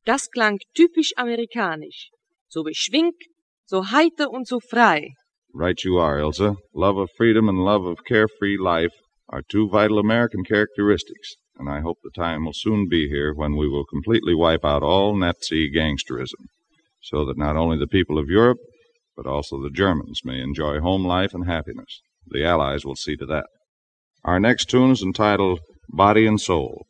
Das klang typisch amerikanisch. So beschwingt, so heiter und so frei. Right you are, Ilse. Love of freedom and love of carefree life are two vital American characteristics, and I hope the time will soon be here when we will completely wipe out all Nazi gangsterism, so that not only the people of Europe, but also the Germans may enjoy home life and happiness. The Allies will see to that. Our next tune is entitled Body and Soul.